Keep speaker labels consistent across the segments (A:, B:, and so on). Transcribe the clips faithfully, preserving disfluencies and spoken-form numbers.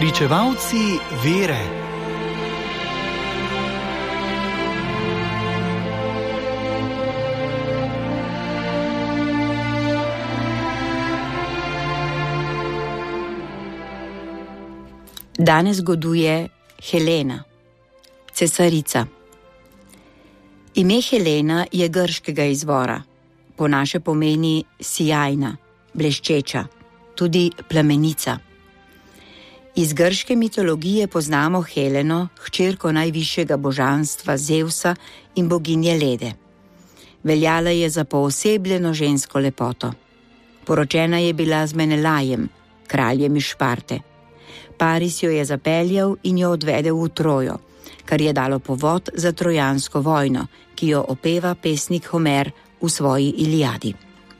A: Pričevalci vere.
B: Danes goduje Helena, cesarica. Ime Helena je grškega izvora, po naše pomeni sijajna, bleščeča, tudi plamenica. Iz grške mitologije poznamo Heleno, hčerko najvišjega božanstva Zevsa in boginje Lede. Veljala je za poosebljeno žensko lepoto. Poročena je bila z Menelajem, kraljem iz Šparte. Paris jo je zapeljal in jo odvedel v Trojo, kar je dalo povod za trojansko vojno, ki jo opeva pesnik Homer v svoji Iliadi.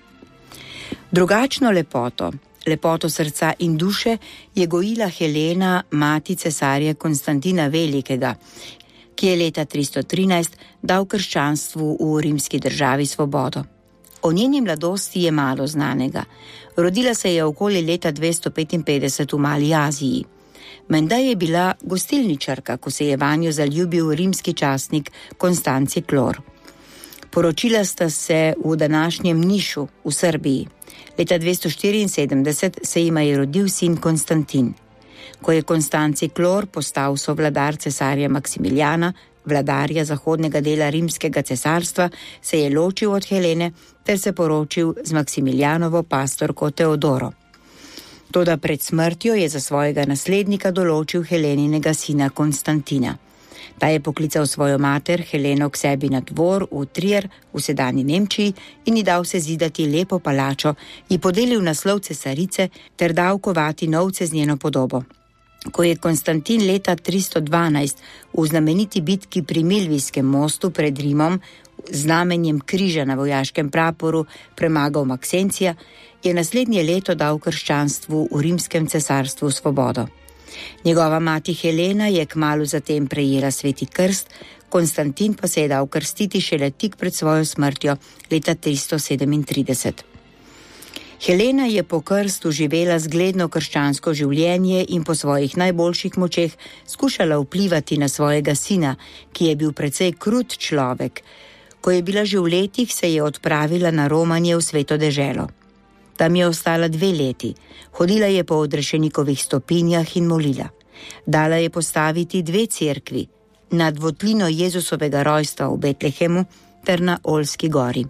B: Drugačno lepoto, lepoto srca in duše, je gojila Helena, mati cesarja Konstantina Velikega, ki je leta tristo trinajst dal krščanstvu v rimski državi svobodo. O njeni mladosti je malo znanega. Rodila se je okoli leta dvesto petinpetdeset v Mali Aziji. Menda je bila gostilničarka, ko se je vanjo zaljubil rimski častnik Konstanci Klor. Poročila sta se v današnjem Nišu v Srbiji. Leta dvesto štiriinsedemdeset se jima je rodil sin Konstantin. Ko je Konstanci Klor postal sovladar cesarja Maksimiljana, vladarja zahodnega dela rimskega cesarstva, se je ločil od Helene ter se poročil z Maksimiljanovo pastorko Teodoro. Toda pred smrtjo je za svojega naslednika določil Heleninega sina Konstantina. Ta je poklical svojo mater Heleno k sebi na dvor v Trier v sedanji Nemčiji in ji dal se zidati lepo palačo, ji podelil naslov cesarice ter dal kovati novce z njeno podobo. Ko je Konstantin leta tristo dvanajst v znameniti bitki pri Milvijskem mostu pred Rimom z znamenjem križa na vojaškem praporu premagal Maksencija, je naslednje leto dal krščanstvu v rimskem cesarstvu svobodo. Njegova mati Helena je kmalu zatem prejela sveti krst, Konstantin pa se je dal krstiti šele tik pred svojo smrtjo leta tristo sedemintrideset. Helena je po krstu živela zgledno krščansko življenje in po svojih najboljših močeh skušala vplivati na svojega sina, ki je bil precej krut človek. Ko je bila že v letih, se je odpravila na romanje v Sveto deželo. Tam je ostala dve leti, hodila je po odrešenikovih stopinjah in molila. Dala je postaviti dve cerkvi, na dvotlino Jezusovega rojstva v Betlehemu ter na Olski gori.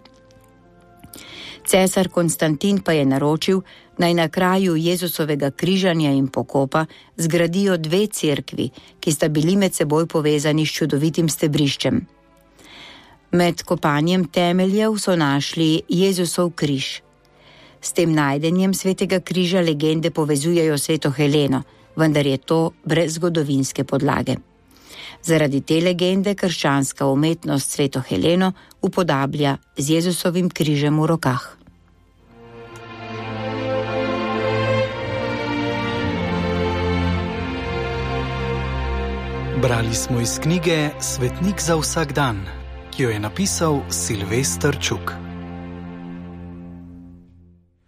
B: Cesar Konstantin pa je naročil, naj na kraju Jezusovega križanja in pokopa zgradijo dve cerkvi, ki sta bili med seboj povezani s čudovitim stebriščem. Med kopanjem temeljev so našli Jezusov križ. S tem najdenjem svetega križa legende povezujejo sveto Heleno, vendar je to brez zgodovinske podlage. Zaradi te legende krščanska umetnost sveto Heleno upodablja z Jezusovim križem v rokah.
A: Brali smo iz knjige Svetnik za vsak dan, ki jo je napisal Silvester Čuk.